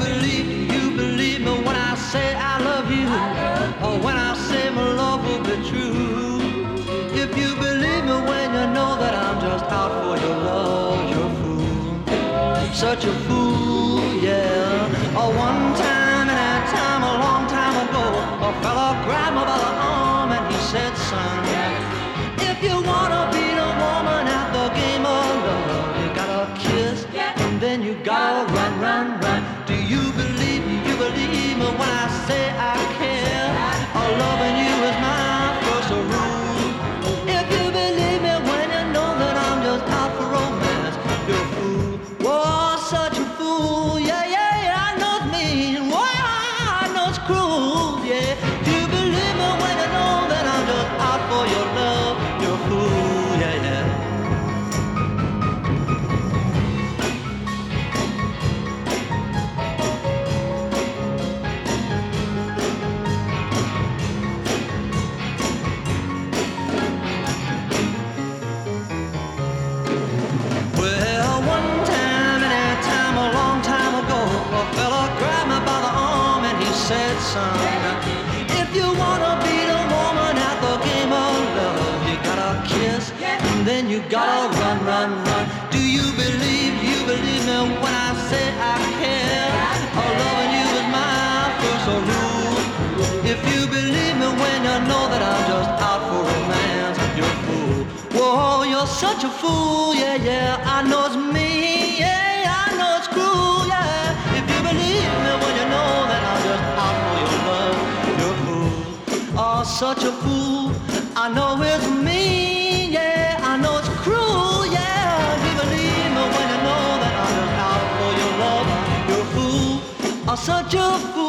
believe me when I say I love you, or when I say my love will be true. If you believe me when you know that I'm just out for your love, you're a fool, such a fool, yeah. Oh, one time in that time, a long time ago, a fella grabbed me by the arm and he said, son, if you wanna beat a woman at the game of love, you gotta kiss, and then you gotta run, run, run. Do you believe me when I say I care? Oh, loving you is my first rule. If you believe me when you know that I'm just out for romance, you're a fool. Whoa, such a fool, yeah, yeah, yeah. I know it's mean, whoa, I know it's cruel, yeah. Do you believe me when you know that I'm just out for your love? You're a fool, yeah, yeah. Well, one time in that time, a long time ago, a fella grabbed me by the arm and he said, son, if you wanna beat a woman at the game of love, you gotta kiss, and then you gotta run, run, run. Do you believe me when I say I care? Oh, loving you is my first rule. If you believe me when you know that I'm just out for romance, you're a fool. Whoa, you're such a fool, yeah, yeah. I know it's me, yeah, I know it's cruel, yeah. If you believe me when you know that I'm just out for your love, you're a fool. Oh, such a fool. I know it's me, yeah, I know it's cruel, yeah. If you believe me when you know that I'm just out for your love, you're a fool. Oh, such a fool.